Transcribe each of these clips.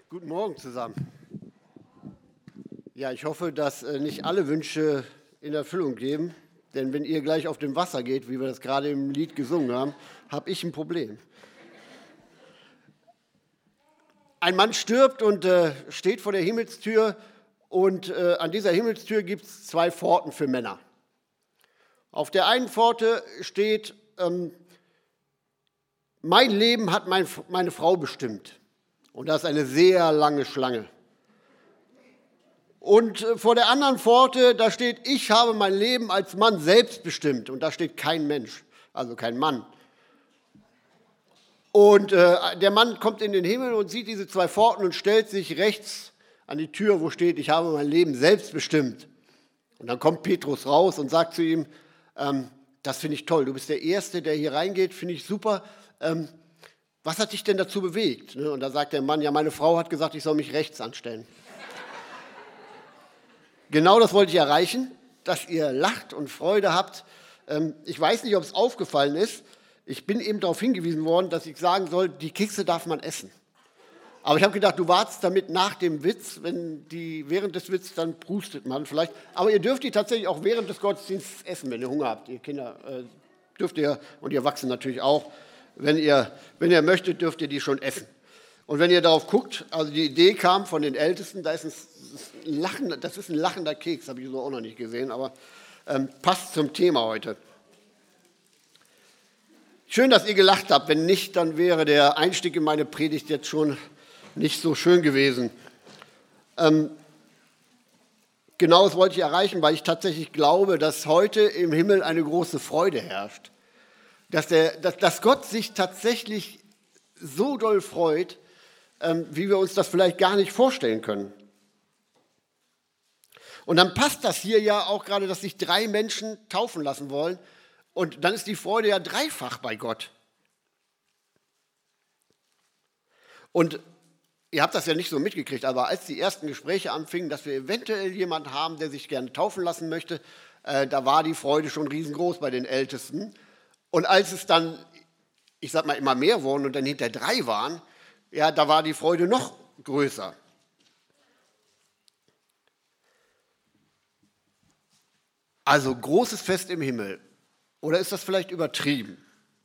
Guten Morgen zusammen. Ja, ich hoffe, dass nicht alle Wünsche in Erfüllung gehen, denn wenn ihr gleich auf dem Wasser geht, wie wir das gerade im Lied gesungen haben, habe ich ein Problem. Ein Mann stirbt und steht vor der Himmelstür und an dieser Himmelstür gibt es 2 Pforten für Männer. Auf der einen Pforte steht, mein Leben hat meine Frau bestimmt. Und das ist eine sehr lange Schlange. Und vor der anderen Pforte, da steht, ich habe mein Leben als Mann selbst bestimmt. Und da steht kein Mensch, also kein Mann. Und der Mann kommt in den Himmel und sieht diese 2 Pforten und stellt sich rechts an die Tür, wo steht, ich habe mein Leben selbst bestimmt. Und dann kommt Petrus raus und sagt zu ihm, das finde ich toll, du bist der Erste, der hier reingeht, finde ich super. Was hat dich denn dazu bewegt? Und da sagt der Mann, ja, meine Frau hat gesagt, ich soll mich rechts anstellen. Genau das wollte ich erreichen, dass ihr lacht und Freude habt. Ich weiß nicht, ob es aufgefallen ist. Ich bin eben darauf hingewiesen worden, dass ich sagen soll, die Kekse darf man essen. Aber ich habe gedacht, du wartest damit nach dem Witz, während des Witzes, dann prustet man vielleicht. Aber ihr dürft die tatsächlich auch während des Gottesdienstes essen, wenn ihr Hunger habt. Ihr Kinder dürft ihr und ihr Erwachsenen natürlich auch. Wenn ihr möchtet, dürft ihr die schon essen. Und wenn ihr darauf guckt, also die Idee kam von den Ältesten, das ist ein lachender Keks, habe ich so auch noch nicht gesehen, aber passt zum Thema heute. Schön, dass ihr gelacht habt. Wenn nicht, dann wäre der Einstieg in meine Predigt jetzt schon nicht so schön gewesen. Genau das wollte ich erreichen, weil ich tatsächlich glaube, dass heute im Himmel eine große Freude herrscht. Dass Gott sich tatsächlich so doll freut, wie wir uns das vielleicht gar nicht vorstellen können. Und dann passt das hier ja auch gerade, dass sich 3 Menschen taufen lassen wollen. Und dann ist die Freude ja dreifach bei Gott. Und ihr habt das ja nicht so mitgekriegt, aber als die ersten Gespräche anfingen, dass wir eventuell jemanden haben, der sich gerne taufen lassen möchte, da war die Freude schon riesengroß bei den Ältesten. Und als es dann, ich sag mal, immer mehr wurden und dann hinter 3 waren, ja, da war die Freude noch größer. Also großes Fest im Himmel. Oder ist das vielleicht übertrieben?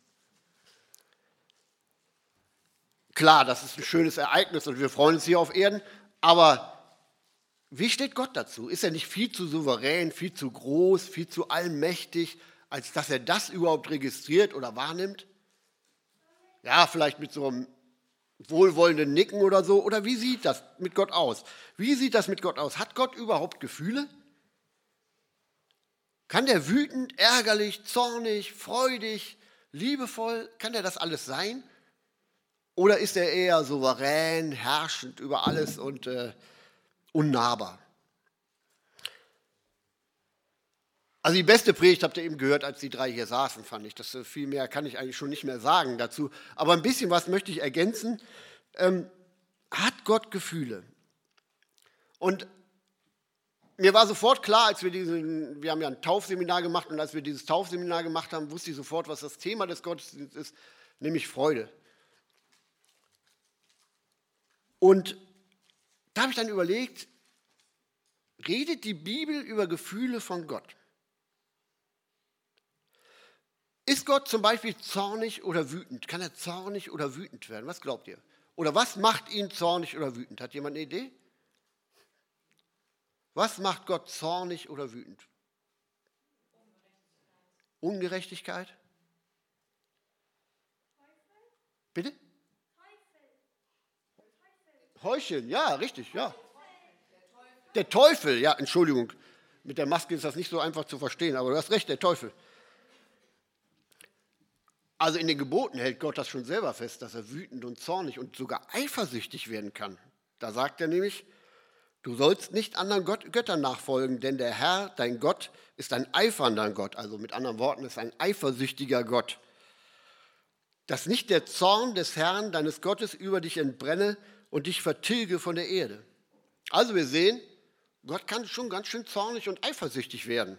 Klar, das ist ein schönes Ereignis und wir freuen uns hier auf Erden, aber wie steht Gott dazu? Ist er nicht viel zu souverän, viel zu groß, viel zu allmächtig, als dass er das überhaupt registriert oder wahrnimmt? Ja, vielleicht mit so einem wohlwollenden Nicken oder so. Oder wie sieht das mit Gott aus? Wie sieht das mit Gott aus? Hat Gott überhaupt Gefühle? Kann der wütend, ärgerlich, zornig, freudig, liebevoll, kann der das alles sein? Oder ist er eher souverän, herrschend über alles und unnahbar? Also die beste Predigt habt ihr eben gehört, als die 3 hier saßen, fand ich. Viel mehr kann ich eigentlich schon nicht mehr sagen dazu. Aber ein bisschen was möchte ich ergänzen. Hat Gott Gefühle? Und mir war sofort klar, als wir haben ja ein Taufseminar gemacht und als wir dieses Taufseminar gemacht haben, wusste ich sofort, was das Thema des Gottesdienstes ist, nämlich Freude. Und da habe ich dann überlegt, redet die Bibel über Gefühle von Gott? Ist Gott zum Beispiel zornig oder wütend? Kann er zornig oder wütend werden? Was glaubt ihr? Oder was macht ihn zornig oder wütend? Hat jemand eine Idee? Was macht Gott zornig oder wütend? Ungerechtigkeit? Bitte? Heucheln, ja, richtig, ja. Der Teufel, ja, Entschuldigung. Mit der Maske ist das nicht so einfach zu verstehen, aber du hast recht, der Teufel. Also in den Geboten hält Gott das schon selber fest, dass er wütend und zornig und sogar eifersüchtig werden kann. Da sagt er nämlich, du sollst nicht anderen Göttern nachfolgen, denn der Herr, dein Gott, ist ein eifernder Gott. Also mit anderen Worten, ist ein eifersüchtiger Gott. Dass nicht der Zorn des Herrn, deines Gottes, über dich entbrenne und dich vertilge von der Erde. Also wir sehen, Gott kann schon ganz schön zornig und eifersüchtig werden.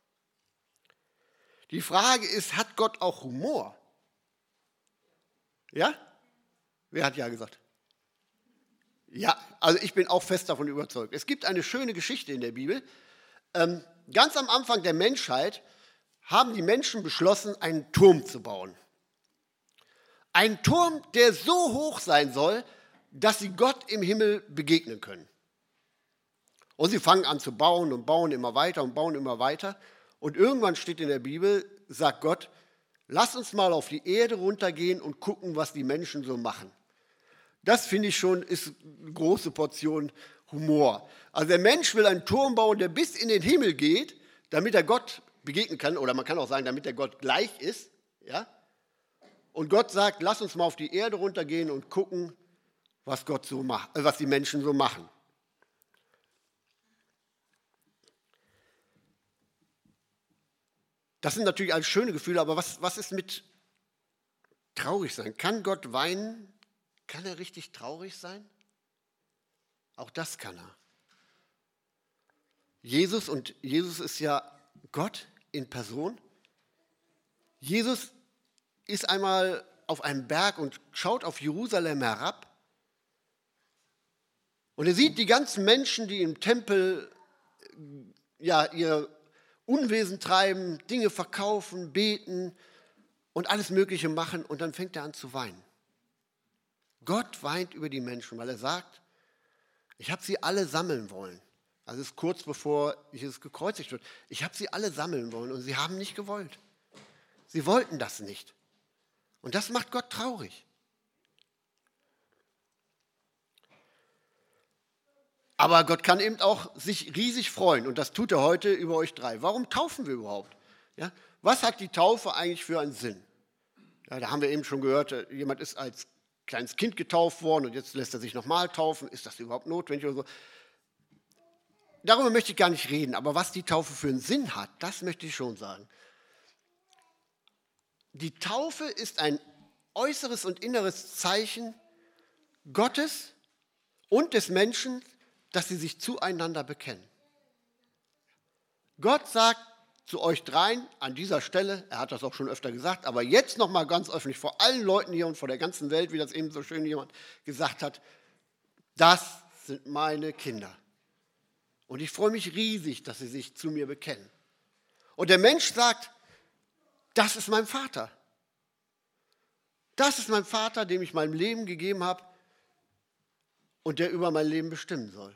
Die Frage ist, hat Gott auch Humor? Ja? Wer hat ja gesagt? Ja, also ich bin auch fest davon überzeugt. Es gibt eine schöne Geschichte in der Bibel. Ganz am Anfang der Menschheit haben die Menschen beschlossen, einen Turm zu bauen. Ein Turm, der so hoch sein soll, dass sie Gott im Himmel begegnen können. Und sie fangen an zu bauen und bauen immer weiter und bauen immer weiter. Und irgendwann steht in der Bibel, sagt Gott, lass uns mal auf die Erde runtergehen und gucken, was die Menschen so machen. Das finde ich schon, ist eine große Portion Humor. Also der Mensch will einen Turm bauen, der bis in den Himmel geht, damit er Gott begegnen kann. Oder man kann auch sagen, damit er Gott gleich ist. Ja? Und Gott sagt, lass uns mal auf die Erde runtergehen und gucken, was Gott so macht, was die Menschen so machen. Das sind natürlich alles schöne Gefühle, aber was ist mit traurig sein? Kann Gott weinen? Kann er richtig traurig sein? Auch das kann er. Jesus ist ja Gott in Person. Jesus ist einmal auf einem Berg und schaut auf Jerusalem herab. Und er sieht die ganzen Menschen, die im Tempel ja, ihr Unwesen treiben, Dinge verkaufen, beten und alles Mögliche machen. Und dann fängt er an zu weinen. Gott weint über die Menschen, weil er sagt, ich habe sie alle sammeln wollen. Also es ist kurz bevor Jesus gekreuzigt wird. Ich habe sie alle sammeln wollen und sie haben nicht gewollt. Sie wollten das nicht. Und das macht Gott traurig. Aber Gott kann eben auch sich riesig freuen und das tut er heute über euch drei. Warum taufen wir überhaupt? Ja? Was hat die Taufe eigentlich für einen Sinn? Ja, da haben wir eben schon gehört, jemand ist als kleines Kind getauft worden und jetzt lässt er sich nochmal taufen. Ist das überhaupt notwendig oder so? Darüber möchte ich gar nicht reden, aber was die Taufe für einen Sinn hat, das möchte ich schon sagen. Die Taufe ist ein äußeres und inneres Zeichen Gottes und des Menschen, dass sie sich zueinander bekennen. Gott sagt zu euch dreien an dieser Stelle, er hat das auch schon öfter gesagt, aber jetzt nochmal ganz öffentlich vor allen Leuten hier und vor der ganzen Welt, wie das eben so schön jemand gesagt hat, das sind meine Kinder. Und ich freue mich riesig, dass sie sich zu mir bekennen. Und der Mensch sagt, das ist mein Vater. Das ist mein Vater, dem ich mein Leben gegeben habe und der über mein Leben bestimmen soll.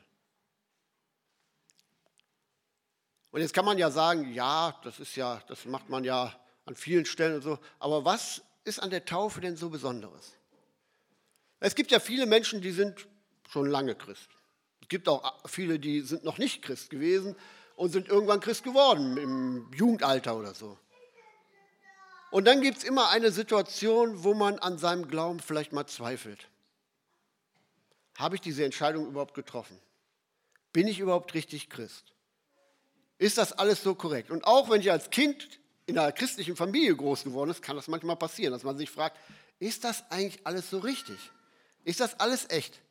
Und jetzt kann man ja sagen, ja, das macht man ja an vielen Stellen und so. Aber was ist an der Taufe denn so Besonderes? Es gibt ja viele Menschen, die sind schon lange Christ. Es gibt auch viele, die sind noch nicht Christ gewesen und sind irgendwann Christ geworden, im Jugendalter oder so. Und dann gibt es immer eine Situation, wo man an seinem Glauben vielleicht mal zweifelt. Habe ich diese Entscheidung überhaupt getroffen? Bin ich überhaupt richtig Christ? Ist das alles so korrekt? Und auch wenn ich als Kind in einer christlichen Familie groß geworden ist, kann das manchmal passieren, dass man sich fragt, ist das eigentlich alles so richtig? Ist das alles echt?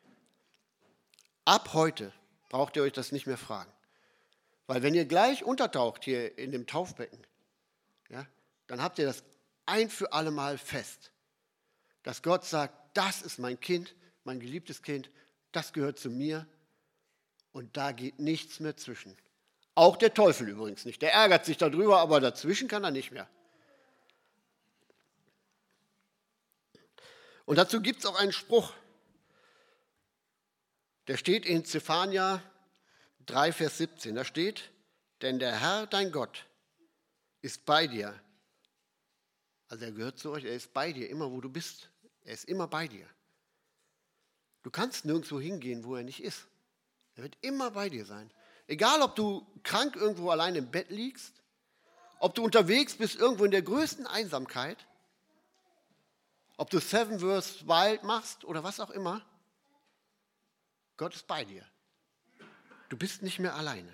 Ab heute braucht ihr euch das nicht mehr fragen. Weil wenn ihr gleich untertaucht hier in dem Taufbecken, ja, dann habt ihr das ein für alle Mal fest, dass Gott sagt, das ist mein Kind, mein geliebtes Kind, das gehört zu mir und da geht nichts mehr zwischen. Auch der Teufel übrigens nicht. Der ärgert sich darüber, aber dazwischen kann er nicht mehr. Und dazu gibt es auch einen Spruch. Der steht in Zephania 3, Vers 17. Da steht, denn der Herr, dein Gott, ist bei dir. Also er gehört zu euch, er ist bei dir, immer wo du bist. Er ist immer bei dir. Du kannst nirgendwo hingehen, wo er nicht ist. Er wird immer bei dir sein. Egal, ob du krank irgendwo allein im Bett liegst, ob du unterwegs bist irgendwo in der größten Einsamkeit, ob du Seven vs. Wild machst oder was auch immer, Gott ist bei dir. Du bist nicht mehr alleine.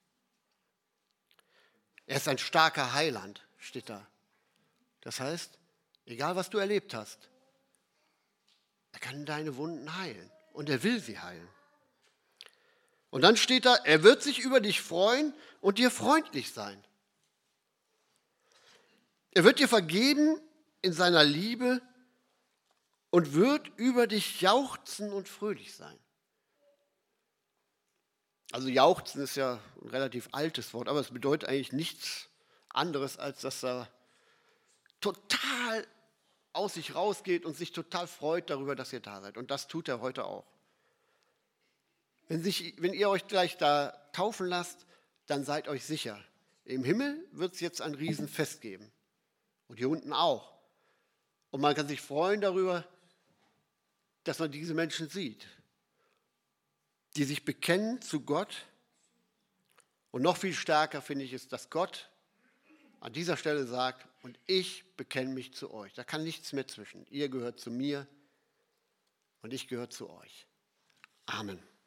Er ist ein starker Heiland, steht da. Das heißt, egal was du erlebt hast, er kann deine Wunden heilen und er will sie heilen. Und dann steht da, er wird sich über dich freuen und dir freundlich sein. Er wird dir vergeben in seiner Liebe und wird über dich jauchzen und fröhlich sein. Also jauchzen ist ja ein relativ altes Wort, aber es bedeutet eigentlich nichts anderes, als dass er total aus sich rausgeht und sich total freut darüber, dass ihr da seid. Und das tut er heute auch. Wenn ihr euch gleich da taufen lasst, dann seid euch sicher. Im Himmel wird es jetzt ein Riesenfest geben. Und hier unten auch. Und man kann sich freuen darüber, dass man diese Menschen sieht, die sich bekennen zu Gott. Und noch viel stärker finde ich es, dass Gott an dieser Stelle sagt, und ich bekenne mich zu euch. Da kann nichts mehr zwischen. Ihr gehört zu mir und ich gehöre zu euch. Amen.